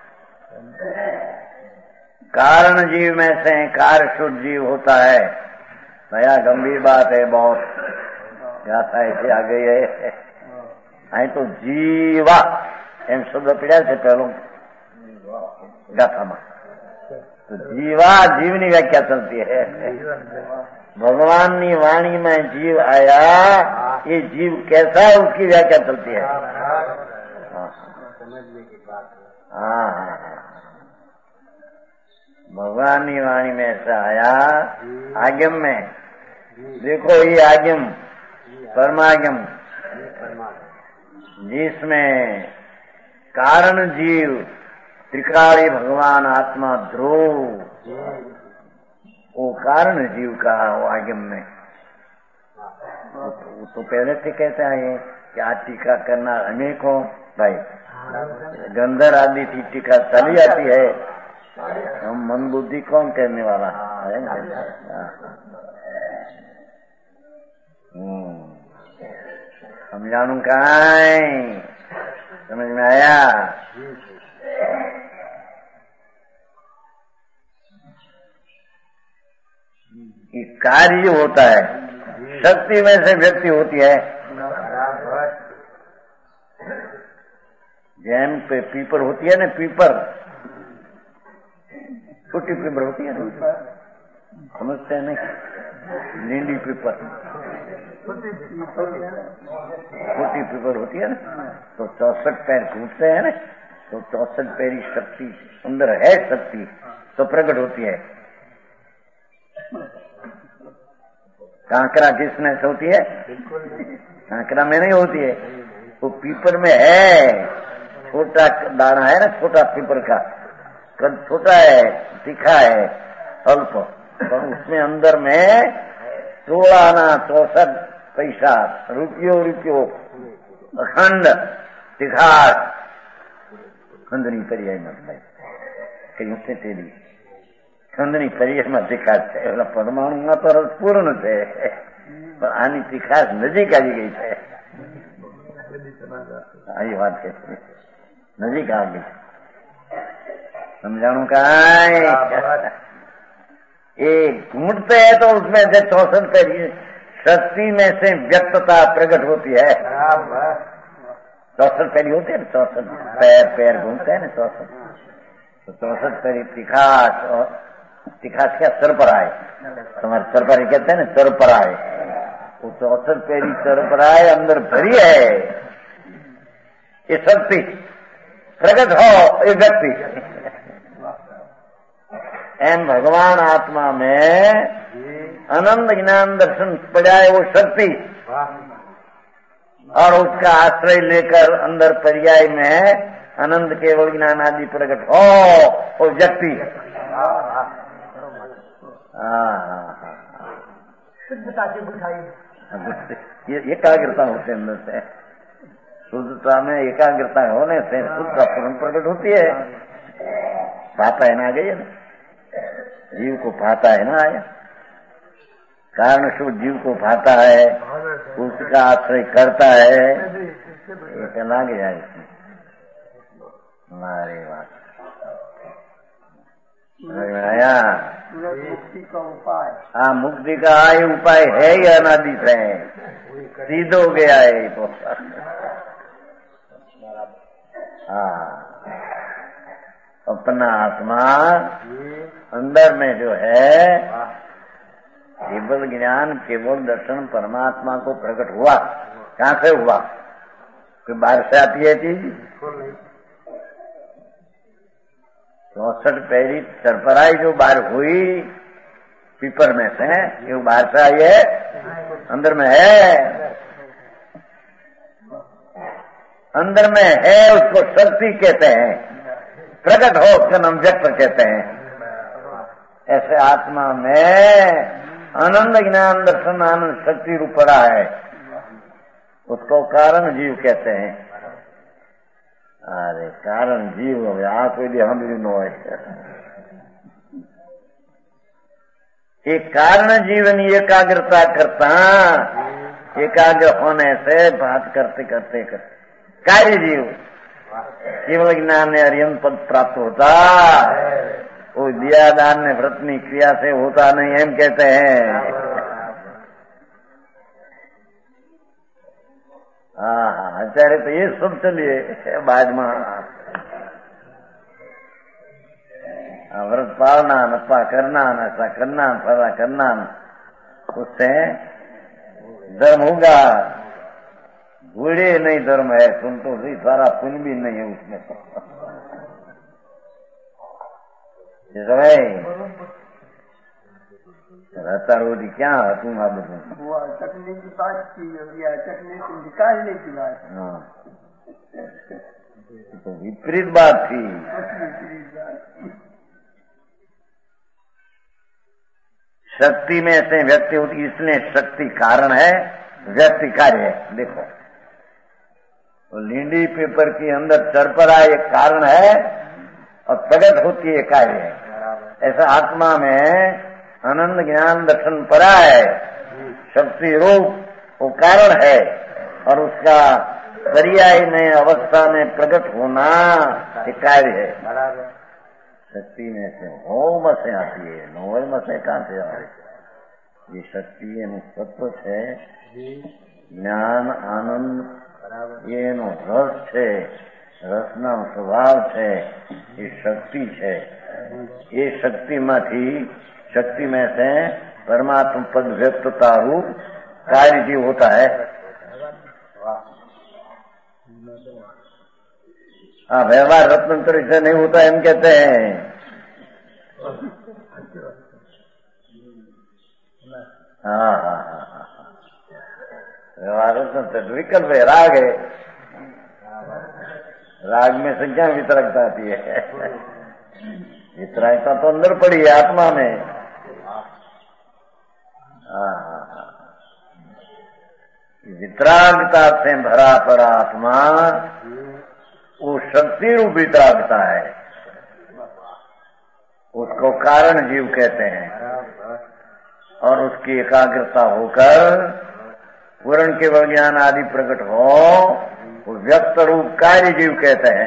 कारण जीव में से कार्य शुद्ध जीव होता है। नया गंभीर बात है बहुत, गाथा ऐसे आ गई है। आई तो जीवा एम शब्द पड़ा से पहले गाथा में तो जीवा जीवनी व्याख्या चलती है। भगवान की वाणी में जीव आया, ये जीव कैसा है उसकी व्याख्या चलती है। हाँ हाँ भगवान की वाणी में ऐसा आया आगम में, देखो ये आगम परमागम जिसमें कारण जीव त्रिकाली भगवान आत्मा ध्रुव, वो कारण जीव का वो आगम में वो तो पहले से कहते हैं कि आज टीका करना अनेकों भाई गंधर आदि की टीका चली आती है, हम मन बुद्धि कौन करने वाला है ना। हम जानू कहाँ समझ में आया? कि कार्य होता है, शक्ति में से व्यक्ति होती है। जैन पे पीपर होती है ना, पीपर छोटी पीपर होती है ना, समझते हैं नहीं? नीली पीपर छोटी पीपर होती है ना, तो चौसठ पैर घूमते हैं ना, तो चौसठ पैरी शक्ति अंदर है, शक्ति तो प्रकट होती है। कांकरा किसमें से होती है? कांकरा में नहीं होती है, वो पीपर में है। छोटा दाना है ना, छोटा पीपर का कद छोटा है, तीखा है अल्प, तो उसमें अंदर में सोलह आना चौसठ पैसा रुपयो रुपयो अखंड तिखार खंडनी पर्याय में कहीं से तेरी खंडनी पर्याय में तिखार है। એટલે પરમાણુમાં તો રસ પૂર્ણ છે, પણ આની તિખાસ નજીક આવી ગઈ છે। આવી વાત છે, નજીક આવી ગઈ। समझाणु का एक घूमते है तो उसमें से चौसठ पैर शक्ति में से व्यक्तता प्रकट होती है। चौसठ पैर होते हैं, चौसठ पैर पैर घूमते हैं ना चौसठ, तो चौसठ पैर तिखास, और तिखास क्या सर पर आए, तुम्हारे सर पर कहते हैं ना सर पर आए, वो चौसठ पैरी सर पर आए अंदर भरी है ये शक्ति प्रकट हो ये व्यक्ति। एम भगवान आत्मा में अनंत ज्ञान दर्शन पड़ाए वो शक्ति, और उसका आश्रय लेकर अंदर पर्याय में अनंत केवल ज्ञान आदि प्रकट हो वो व्यक्ति। शुद्धता की बुझाई, ये एकाग्रता होते अंदर से, शुद्धता में एकाग्रता होने से शुद्धता पूर्ण प्रकट होती है। पाता है ना, आ गई है ना, जीव को पाता है ना, आया कारण शुद्ध जीव को पाता है, उसका आश्रय करता है, एक लाग जाए इसमें हमारी बात आया। मुक्ति का उपाय, हाँ मुक्ति का आय उपाय है ही अनादि से, सीध हो गया है तो। हाँ अपना आत्मा अंदर में जो है केवल ज्ञान, केवल दर्शन, परमात्मा को प्रकट हुआ। कहाँ से हुआ? कोई बाहर से आती है चीज? चौसठ पैरी सरपराई जो बाहर हुई पीपर में से, ये बाहर से आई है, अंदर में है, अंदर में है, उसको शक्ति कहते हैं। प्रकट हो उसका नाम व्यक्त कहते हैं। ऐसे आत्मा में आनंद, ज्ञान, दर्शन, आनंद शक्ति रूप पड़ा है, उसको कारण जीव कहते हैं। अरे कारण जीव हो गया, आप हम भी नो है। एक कारण जीवन एकाग्रता करता, एकाग्र होने से बात करते करते करते कार्य जीव केवल ज्ञान ने अरियन पद प्राप्त होता, वो दिया दान ने व्रतनी क्रिया से होता नहीं, हम कहते हैं। हाँ हाँ आचार्य तो ये सब चलिए बाद में व्रत पालना, नफा करना, नशा करना, फला करना, उससे धर्म होगा। बूढ़े नहीं धर्म है, सुन तो सही, सारा पुण्य भी नहीं है उसमें। रहता रोटी क्या तुम आप चटनी की बात की, चटनी को निकालने की बात। हाँ तो विपरीत बात थी। शक्ति में से व्यक्ति होती, इसलिए शक्ति कारण है, व्यक्ति कार्य है। देखो तो लींडी पेपर के अंदर चरपरा एक कारण है और प्रगट होती है कार्य है। ऐसा आत्मा में आनंद, ज्ञान, दर्शन परा है, शक्ति रूप वो कारण है, और उसका पर्याय में अवस्था में प्रकट होना एक कार्य है। शक्ति में से होम से आती है, नोम से कहाँ से आती? ये शक्ति एनु सत्व है, ज्ञान, आनंद ये एनो रस है, रसना स्वभाव है, ये शक्ति है। ये शक्ति में शक्ति में से परमात्मा पद व्यक्तता रूप कार्य जीव होता है। हाँ व्यवहार रत्नंतर से नहीं होता है, हम कहते हैं। हाँ हाँ हाँ व्यवहार रत्नंतर विकल्प है, राग है, राग में संख्या वितरकता आती है। वितरकता तो अंदर पड़ी है आत्मा में। हाँ हाँ हाँ वितरागता से भरा पड़ा आत्मा वो शक्ति रूप वितरागता है, उसको कारण जीव कहते हैं। और उसकी एकाग्रता होकर पूर्ण केवल ज्ञान आदि प्रकट हो, वो व्यक्त रूप कार्य जीव कहते हैं।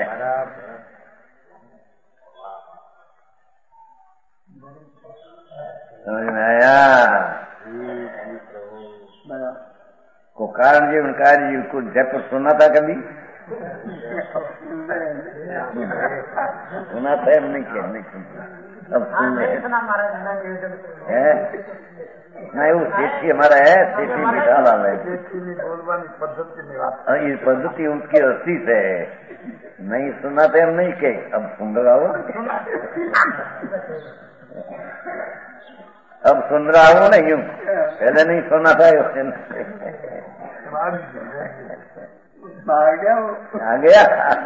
समझ में आया? को कारण जीवन कार्य जीव को जयपुर सुना था कभी? सुना था नहीं? क्या नहीं सुनता? अब सुन रहे हैं। नहीं वो सेठी हमारा है, सेठी बिठा लाल है। ये पद्धति उसकी रस्सी से है, नहीं सुना था हम नहीं के, अब सुन रहा हो, अब सुन रहा हूँ ना यूं, पहले नहीं सुना था। आ गया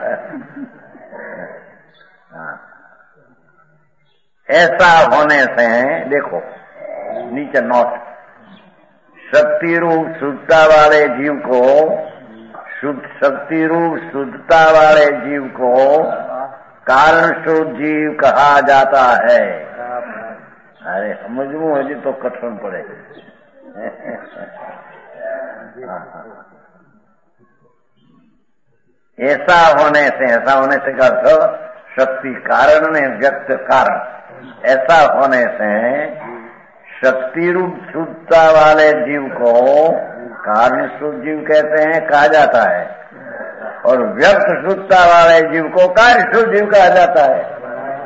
हाँ। ऐसा होने से देखो नीचे नोट, शक्ति रूप शुद्धता वाले जीव को, शुद्ध शक्ति रूप शुद्धता वाले जीव को कारण शुद्ध जीव कहा जाता है। अरे समझू हजी तो कठिन पड़े। ऐसा होने से, ऐसा होने से का अर्थ शक्ति कारण ने व्यक्त कारण, ऐसा होने से शक्ति रूप शुद्धता वाले जीव को कारण शुद्ध जीव कहते हैं, कहा जाता है, और व्यक्त शुद्धता वाले जीव को कार्य शुद्ध जीव कहा जाता है।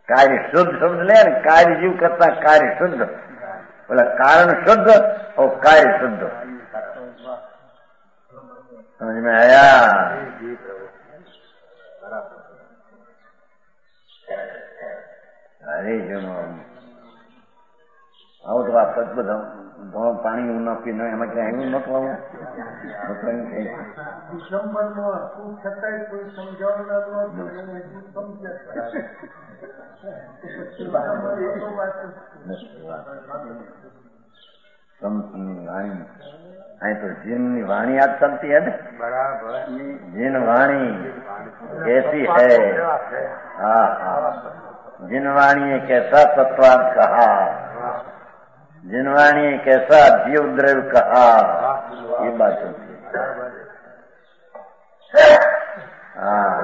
कार्य शुद्ध शब्द ले, कार्य जीव करता कार्य शुद्ध, बोला कारण शुद्ध और कार्य शुद्ध। समझ में आया? अरे जो आओ तो आप सच बताओ, धो पानी न पीने એમાં ક્યાં એવું ન થવું? ડિસેમ્બરમાં શું છતાંય કોઈ સમજાવનાર નહોતું, એને શું સમજે? અહીં તો જીનની વાણી आज चलती है ना, बराबर। जिन वाणी कैसी है? हाँ हाँ, जिन वाणी कैसा तत्वार्थ कहा, जिन वाणी कैसा जीव द्रव्य कहा, ये बात होती है। हाँ,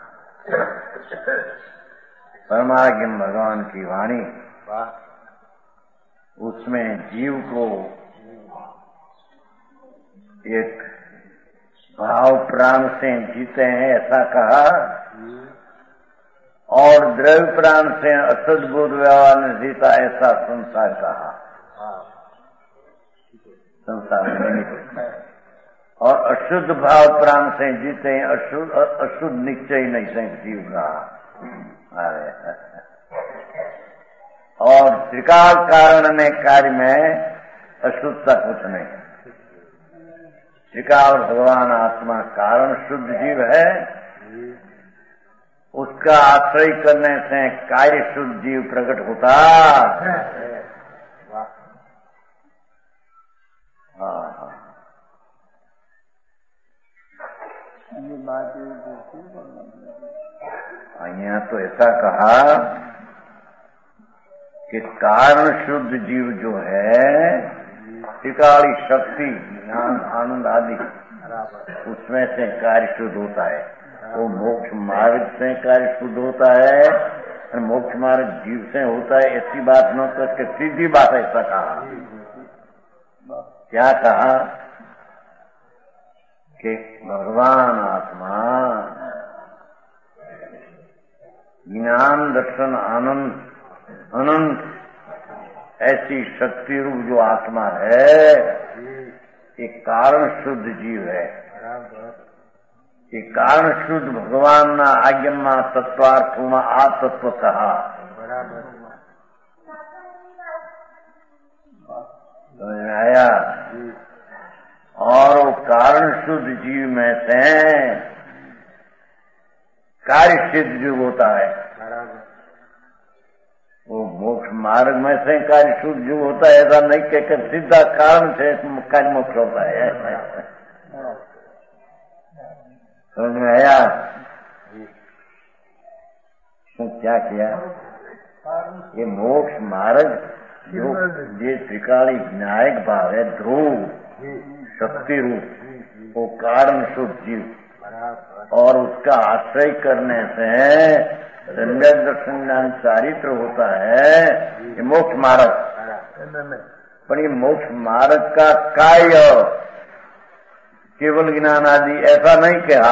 परमागम भगवान की वाणी, उसमें जीव को एक भाव प्राण से जीते हैं ऐसा कहा, और द्रव्य प्राण से असद बुद्ध व्यवहार में जीता ऐसा संसार कहा। संसार में और अशुद्ध भाव प्राण से जीते हैं, अशुद्ध अशुद्ध निश्चय नहीं से जीव कहा। और त्रिकाल कारण में कार्य में अशुद्धता कुछ नहीं। त्रिकाल भगवान आत्मा कारण शुद्ध जीव है, उसका आश्रय करने से कार्य शुद्ध जीव प्रकट होता। हाँ हाँ, ये बात यहाँ तो ऐसा कहा कि कारण शुद्ध जीव जो है, त्रिकाली शक्ति ज्ञान आनंद आदि, उसमें से कार्य शुद्ध होता है। वो मोक्ष मार्ग से कार्य शुद्ध होता है और मोक्ष मार्ग जीव से होता है, ऐसी बात न करके सीधी बात ऐसा कहा। क्या कहा कि भगवान आत्मा ज्ञान दर्शन आनंद अनंत ऐसी शक्ति रूप जो आत्मा है, एक कारण शुद्ध जीव है। ये कारण शुद्ध भगवान ना आज्ञा तत्वार्थ में आ तत्व कहा। समझ में आया? और वो कारण शुद्ध जीव में से कार्य सिद्ध जो होता है, वो मोक्ष मार्ग में से कार्य शुद्ध जो होता है, ऐसा नहीं कहकर सीधा कारण से कार्य मोक्ष होता है। समझ में आया? तो क्या किया? ये मोक्ष मार्ग जो ये त्रिकाली विनायक भाव है, ध्रुव शक्ति रूप, वो कारण शुद्ध जीव, और उसका आश्रय करने से सम्यक दर्शन ज्ञान चारित्र होता है, ये मोक्ष मार्ग। पर ये मोक्ष मार्ग का कार्य केवल ज्ञान आदि ऐसा नहीं कहा,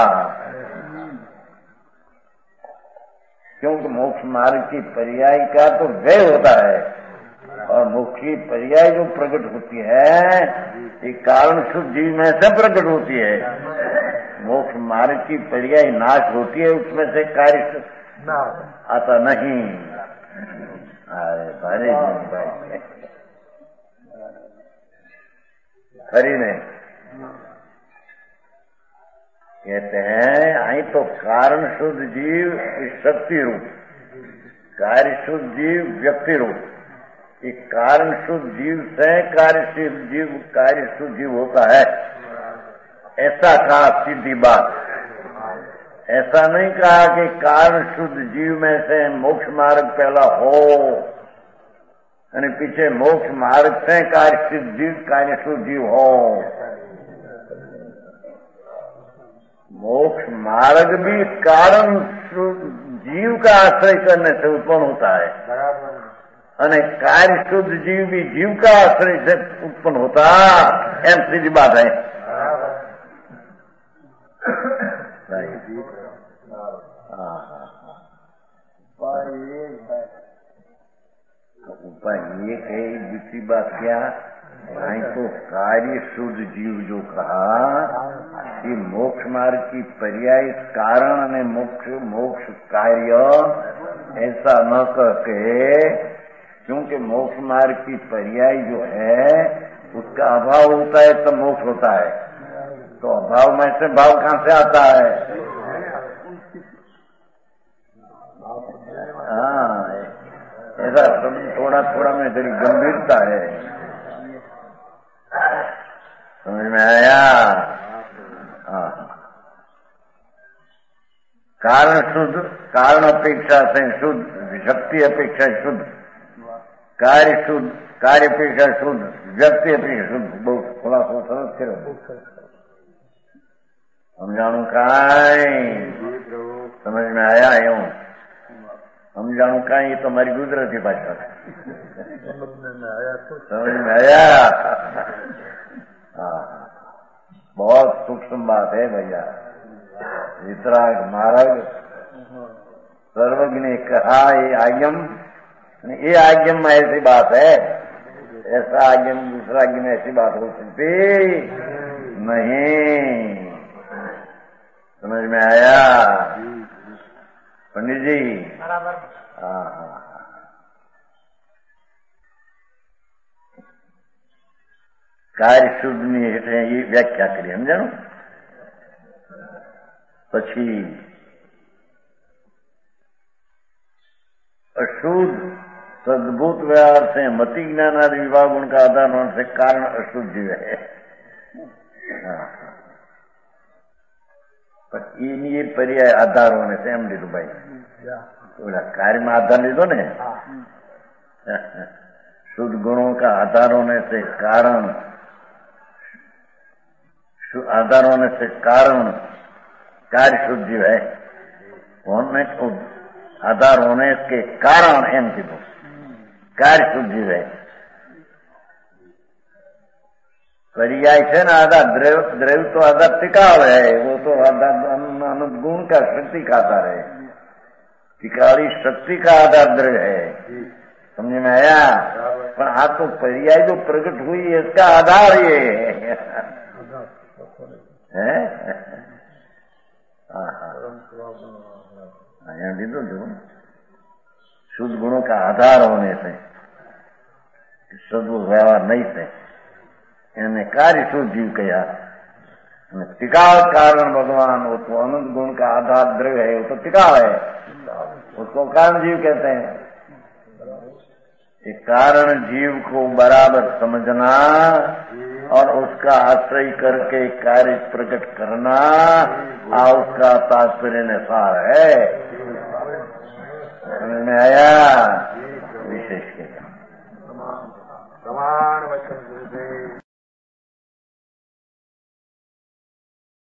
क्योंकि मोक्ष मार्ग की पर्याय का तो व्यय होता है, और मोक्ष की पर्याय जो प्रकट होती है, ये कारण शुद्ध जीव में से प्रकट होती है। मोक्ष मार्ग की पर्याय नाश होती है, उसमें से कार्य आता नहीं। अरे भारी भाई, खरी नहीं कहते हैं। आई तो कारण शुद्ध जीव शक्ति रूप, कार्य शुद्ध जीव व्यक्ति रूप। ये कारण शुद्ध जीव से कार्य शुद्ध जीव कार्य शुद्ध जीव होता है, ऐसा कहा सीधी बात। ऐसा नहीं कहा कि कारण शुद्ध जीव में से मोक्ष मार्ग पहला हो यानी पीछे मोक्ष मार्ग से कार्य शुद्ध जीव कार्य शुद्ध जीव हो। मोक्ष मार्ग भी कारण जीव का आश्रय करने से उत्पन्न होता है, અને कार्य शुद्ध जीव भी जीव का आश्रय से उत्पन्न होता। एम सीधी बात है। हाँ हाँ हाँ, उपाय एक है। दूसरी बात क्या, नहीं तो कार्य शुद्ध जीव जो कहा कि मोक्ष मार्ग की पर्याय कारण ने मोक्ष मोक्ष कार्य ऐसा न करके, क्योंकि मोक्ष मार्ग की पर्याय जो है उसका अभाव होता है तो मोक्ष होता है, तो अभाव में से भाव कहां से आता है? हाँ, ऐसा थोड़ा थोड़ा में तेरी गंभीरता है, समझ में आया? हाँ, कारण शुद्ध, कारण अपेक्षा से शुद्ध, शक्ति अपेक्षा शुद्ध, कार्य शुद्ध, कार्य अपेक्षा शुद्ध, व्यक्ति अपेक्षा शुद्ध। बहुत खुलासा सरस करो, समझाणु काई समझ में आया? यूं समझाणु काई, ये तो हमारी गुजराती भाषा समझ में आया? हाँ, बहुत सूक्ष्म बात है भैया। वितराग महाराज सर्वज्ञ ने कहा, ये आज्ञम, ये आज्ञम में ऐसी बात है, ऐसा आज्ञम दूसरा आज्ञ में ऐसी बात हो सकती नहीं। समझ में आया पंडित जी? बराबर। हाँ हाँ, कार्य शुद्ध ની એટલે એ વ્યાખ્યા કરી, સમજાણું? પછી अशुद्ध सद्भूत व्यवहार से मति ज्ञान आदि विभाग गुण का आधार होने से कारण अशुद्ध जीव है। पर ये पर्याय आधार होने से एम लीधु भाई, बोला कार्य में आधार लीधो ने, शुद्ध गुणों का आधार होने से कारण, आधार होने से कारण कार्य शुद्ध जीव है, होने आधार होने के कारण एम कीधु कार्य शुद्ध जीव है। पर्याय છે ને आधार द्रव्य, द्रव्य तो आधार टिकाव है, वो तो आधार अनंत गुण का शक्ति का आधार है, टिकाली शक्ति का आधार द्रव्य है। समझ में आया? पर आ तो पर्याय जो प्रकट हुई है इसका आधार ये है। यहाँ दीदो जो शुद्ध गुणों का आधार होने से शुद्ध व्यवहार नहीं थे, એને कार्य शुद्ध जीव कहा। टिकाव कारण भगवान, वो तो अनंत गुण का आधार द्रव्य है, वो तो टिकाव है, उसको कारण जीव कहते हैं। कारण जीव को बराबर समझना और उसका आश्रय करके कार्य प्रकट करना, आ उसका तात्पर्य निसार है। समझ में आया? विशेष के समान वचन